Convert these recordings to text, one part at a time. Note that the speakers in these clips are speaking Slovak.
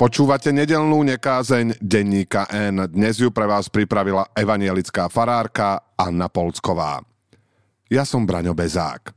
Počúvate nedeľnú nekázeň denníka N. Dnes ju pre vás pripravila evanjelická farárka Anna Polcková. Ja som Braňo Bezák.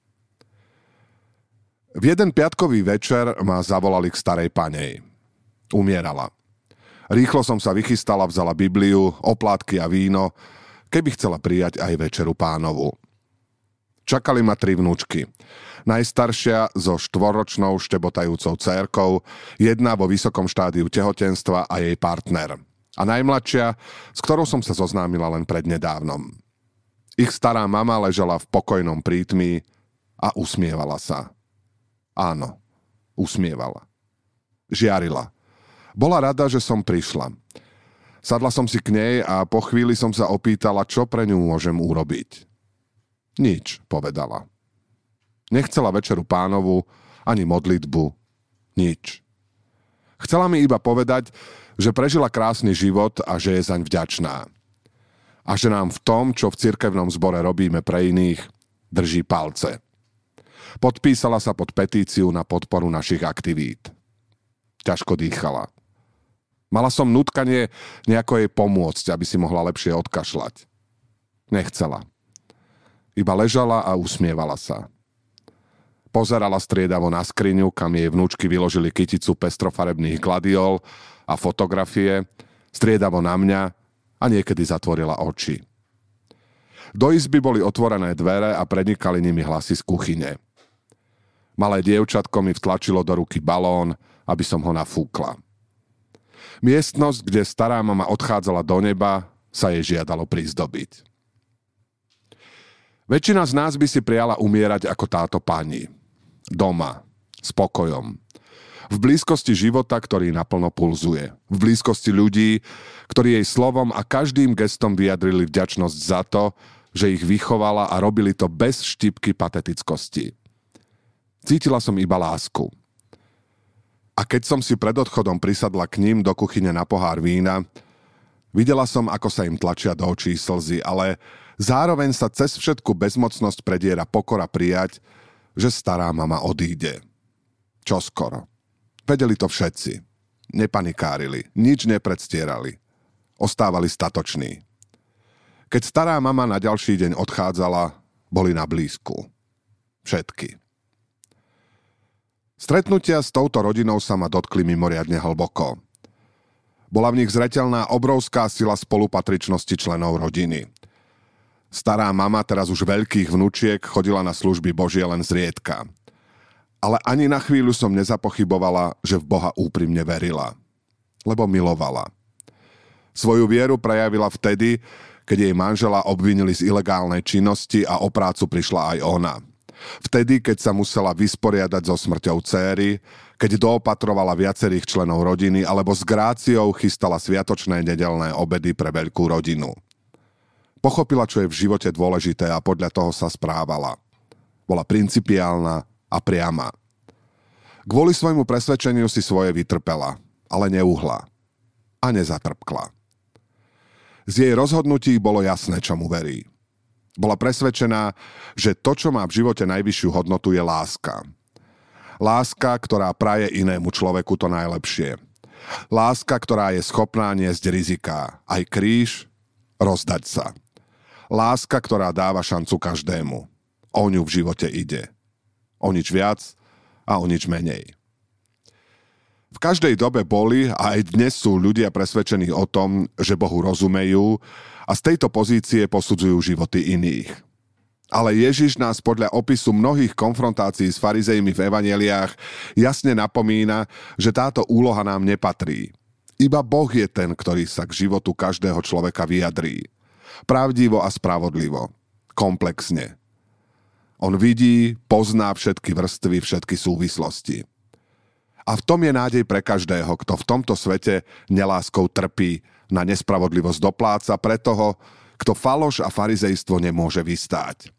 V jeden piatkový večer ma zavolali k starej panej. Umierala. Rýchlo som sa vychystala, vzala Bibliu, oplátky a víno, keby chcela prijať aj večeru Pánovu. Čakali ma 3 vnúčky. Najstaršia so 4-ročnou štebotajúcou dcérkou, jedna vo vysokom štádiu tehotenstva a jej partner. A najmladšia, s ktorou som sa zoznámila len prednedávnom. Ich stará mama ležala v pokojnom prítmi a usmievala sa. Áno, usmievala. Žiarila. Bola rada, že som prišla. Sadla som si k nej a po chvíli som sa opýtala, čo pre ňu môžem urobiť. Nič, povedala. Nechcela večeru Pánovu, ani modlitbu, nič. Chcela mi iba povedať, že prežila krásny život a že je zaň vďačná. A že nám v tom, čo v cirkevnom zbore robíme pre iných, drží palce. Podpísala sa pod petíciu na podporu našich aktivít. Ťažko dýchala. Mala som nutkanie nejako jej pomôcť, aby si mohla lepšie odkašľať. Nechcela. Iba ležala a usmievala sa. Pozerala striedavo na skriňu, kam jej vnúčky vyložili kyticu pestrofarebných gladiol a fotografie, striedavo na mňa a niekedy zatvorila oči. Do izby boli otvorené dvere a prenikali nimi hlasy z kuchyne. Malé dievčatko mi vtlačilo do ruky balón, aby som ho nafúkla. Miestnosť, kde stará mama odchádzala do neba, sa jej žiadalo prizdobiť. Väčšina z nás by si prijala umierať ako táto pani. Doma, s pokojom. V blízkosti života, ktorý naplno pulzuje. V blízkosti ľudí, ktorí jej slovom a každým gestom vyjadrili vďačnosť za to, že ich vychovala a robili to bez štipky patetickosti. Cítila som iba lásku. A keď som si pred odchodom prisadla k ním do kuchyne na pohár vína, videla som, ako sa im tlačia do očí slzy, ale zároveň sa cez všetku bezmocnosť prediera pokora prijať, že stará mama odíde. Čoskoro. Vedeli to všetci. Nepanikárili, nič nepredstierali. Ostávali statoční. Keď stará mama na ďalší deň odchádzala, boli na blízku. Všetky. Stretnutia s touto rodinou sa ma dotkli mimoriadne hlboko. Bola v nich zreteľná obrovská sila spolupatričnosti členov rodiny. Stará mama, teraz už veľkých vnúčiek, chodila na služby Božie len zriedka. Ale ani na chvíľu som nezapochybovala, že v Boha úprimne verila. Lebo milovala. Svoju vieru prejavila vtedy, keď jej manžela obvinili z ilegálnej činnosti a o prácu prišla aj ona. Vtedy, keď sa musela vysporiadať so smrťou céry, keď doopatrovala viacerých členov rodiny alebo s gráciou chystala sviatočné nedeľné obedy pre veľkú rodinu. Pochopila, čo je v živote dôležité a podľa toho sa správala. Bola principiálna a priama. Kvôli svojmu presvedčeniu si svoje vytrpela, ale neuhla. A nezatrpkla. Z jej rozhodnutí bolo jasné, čomu verí. Bola presvedčená, že to, čo má v živote najvyššiu hodnotu, je láska. Láska, ktorá praje inému človeku to najlepšie. Láska, ktorá je schopná niesť riziká, aj kríž, rozdať sa. Láska, ktorá dáva šancu každému. O ňu v živote ide. O nič viac a o nič menej. V každej dobe boli a aj dnes sú ľudia presvedčení o tom, že Bohu rozumejú a z tejto pozície posudzujú životy iných. Ale Ježiš nás podľa opisu mnohých konfrontácií s farizejmi v evanjeliách jasne napomína, že táto úloha nám nepatrí. Iba Boh je ten, ktorý sa k životu každého človeka vyjadrí. Pravdivo a spravodlivo. Komplexne. On vidí, pozná všetky vrstvy, všetky súvislosti. A v tom je nádej pre každého, kto v tomto svete neláskou trpí, na nespravodlivosť dopláca pre toho, kto faloš a farizejstvo nemôže vystáť.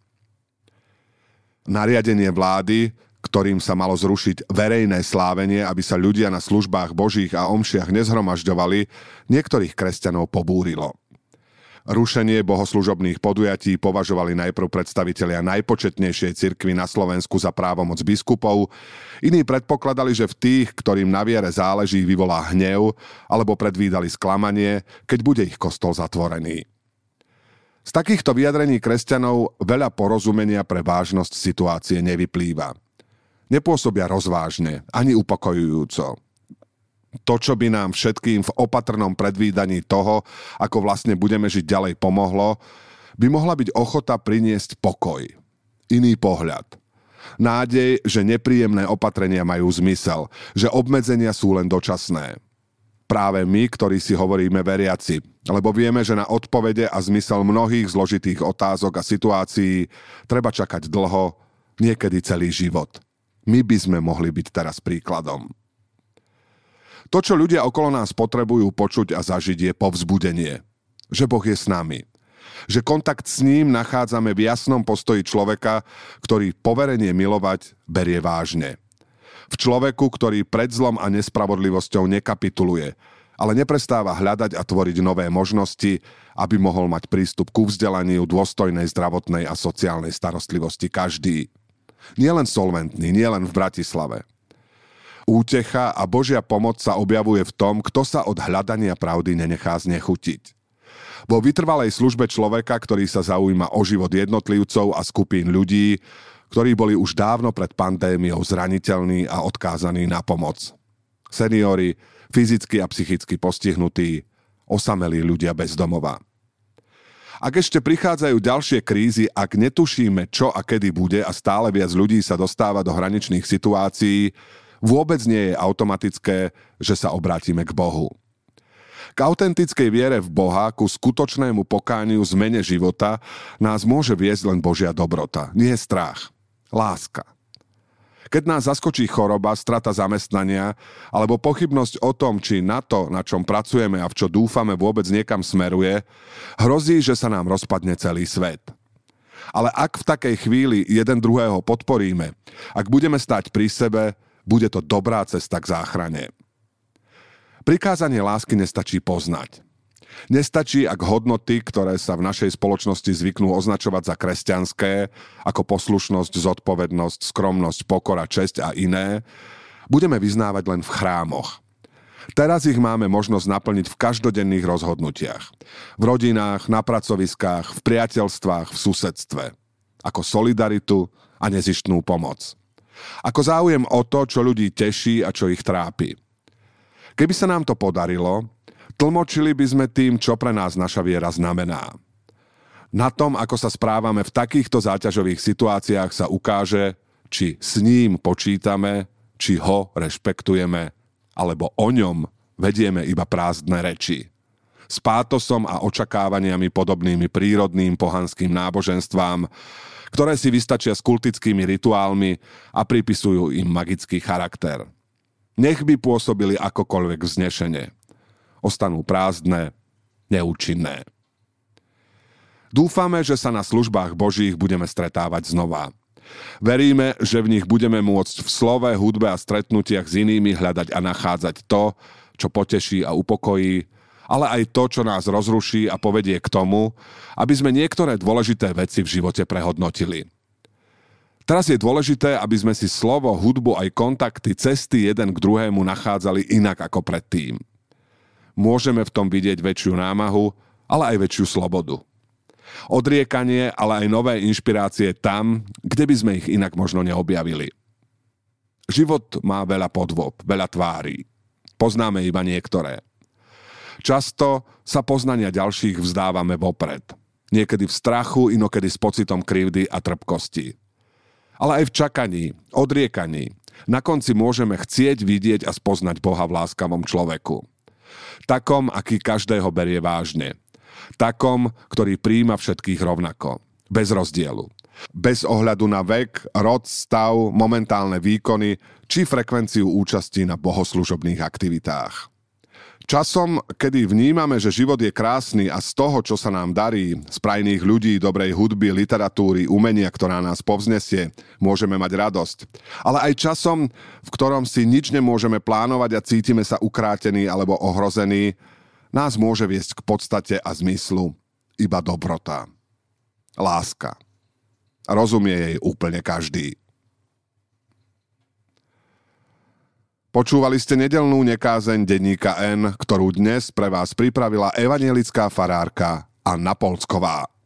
Nariadenie vlády, ktorým sa malo zrušiť verejné slávenie, aby sa ľudia na službách božích a omšiach nezhromažďovali, niektorých kresťanov pobúrilo. Rušenie bohoslužobných podujatí považovali najprv predstavitelia najpočetnejšej cirkvi na Slovensku za právomoc biskupov, iní predpokladali, že v tých, ktorým na viere záleží, vyvolá hnev, alebo predvídali sklamanie, keď bude ich kostol zatvorený. Z takýchto vyjadrení kresťanov veľa porozumenia pre vážnosť situácie nevyplýva. Nepôsobia rozvážne, ani upokojujúco. To, čo by nám všetkým v opatrnom predvídaní toho, ako vlastne budeme žiť ďalej, pomohlo, by mohla byť ochota priniesť pokoj. Iný pohľad. Nádej, že nepríjemné opatrenia majú zmysel, že obmedzenia sú len dočasné. Práve my, ktorí si hovoríme veriaci, lebo vieme, že na odpovede a zmysel mnohých zložitých otázok a situácií treba čakať dlho, niekedy celý život. My by sme mohli byť teraz príkladom. To, čo ľudia okolo nás potrebujú počuť a zažiť, je povzbudenie. Že Boh je s nami. Že kontakt s ním nachádzame v jasnom postoji človeka, ktorý poverenie milovať berie vážne. V človeku, ktorý pred zlom a nespravodlivosťou nekapituluje, ale neprestáva hľadať a tvoriť nové možnosti, aby mohol mať prístup ku vzdelaniu, dôstojnej zdravotnej a sociálnej starostlivosti každý. Nielen solventný, nielen v Bratislave. Útecha a Božia pomoc sa objavuje v tom, kto sa od hľadania pravdy nenechá znechutiť. Vo vytrvalej službe človeka, ktorý sa zaujíma o život jednotlivcov a skupín ľudí, ktorí boli už dávno pred pandémiou zraniteľní a odkázaní na pomoc. Seniori, fyzicky a psychicky postihnutí, osamelí ľudia bez domova. Ak ešte prichádzajú ďalšie krízy, ak netušíme, čo a kedy bude a stále viac ľudí sa dostáva do hraničných situácií, vôbec nie je automatické, že sa obrátime k Bohu. K autentickej viere v Boha, ku skutočnému pokániu, zmene života nás môže viesť len Božia dobrota, nie strach, láska. Keď nás zaskočí choroba, strata zamestnania alebo pochybnosť o tom, či na to, na čom pracujeme a v čo dúfame, vôbec niekam smeruje, hrozí, že sa nám rozpadne celý svet. Ale ak v takej chvíli jeden druhého podporíme, ak budeme stáť pri sebe, bude to dobrá cesta k záchrane. Prikázanie lásky nestačí poznať. Nestačí, ak hodnoty, ktoré sa v našej spoločnosti zvyknú označovať za kresťanské, ako poslušnosť, zodpovednosť, skromnosť, pokora, česť a iné, budeme vyznávať len v chrámoch. Teraz ich máme možnosť naplniť v každodenných rozhodnutiach. V rodinách, na pracoviskách, v priateľstvách, v susedstve. Ako solidaritu a nezištnú pomoc. Ako záujem o to, čo ľudí teší a čo ich trápi. Keby sa nám to podarilo, tlmočili by sme tým, čo pre nás naša viera znamená. Na tom, ako sa správame v takýchto záťažových situáciách, sa ukáže, či s ním počítame, či ho rešpektujeme, alebo o ňom vedieme iba prázdne reči. S pátosom a očakávaniami podobnými prírodným pohanským náboženstvám, ktoré si vystačia s kultickými rituálmi a pripisujú im magický charakter. Nech by pôsobili akokoľvek vznešene. Ostanú prázdne, neúčinné. Dúfame, že sa na službách Božích budeme stretávať znova. Veríme, že v nich budeme môcť v slove, hudbe a stretnutiach s inými hľadať a nachádzať to, čo poteší a upokojí, ale aj to, čo nás rozruší a povedie k tomu, aby sme niektoré dôležité veci v živote prehodnotili. Teraz je dôležité, aby sme si slovo, hudbu aj kontakty, cesty jeden k druhému nachádzali inak ako predtým. Môžeme v tom vidieť väčšiu námahu, ale aj väčšiu slobodu. Odriekanie, ale aj nové inšpirácie tam, kde by sme ich inak možno neobjavili. Život má veľa podôb, veľa tvári. Poznáme iba niektoré. Často sa poznania ďalších vzdávame vopred. Niekedy v strachu, inokedy s pocitom krivdy a trpkosti. Ale aj v čakaní, odriekaní, na konci môžeme chcieť vidieť a spoznať Boha v láskavom človeku. Takom, aký každého berie vážne. Takom, ktorý prijíma všetkých rovnako. Bez rozdielu. Bez ohľadu na vek, rod, stav, momentálne výkony či frekvenciu účasti na bohoslužobných aktivitách. Časom, kedy vnímame, že život je krásny a z toho, čo sa nám darí, z prajných ľudí, dobrej hudby, literatúry, umenia, ktorá nás povznesie, môžeme mať radosť. Ale aj časom, v ktorom si nič nemôžeme plánovať a cítime sa ukrátení alebo ohrození, nás môže viesť k podstate a zmyslu. iba dobrota. Láska. Rozumie jej úplne každý. Počúvali ste nedeľnú nekázeň denníka N, ktorú dnes pre vás pripravila evanjelická farárka Anna Polcková.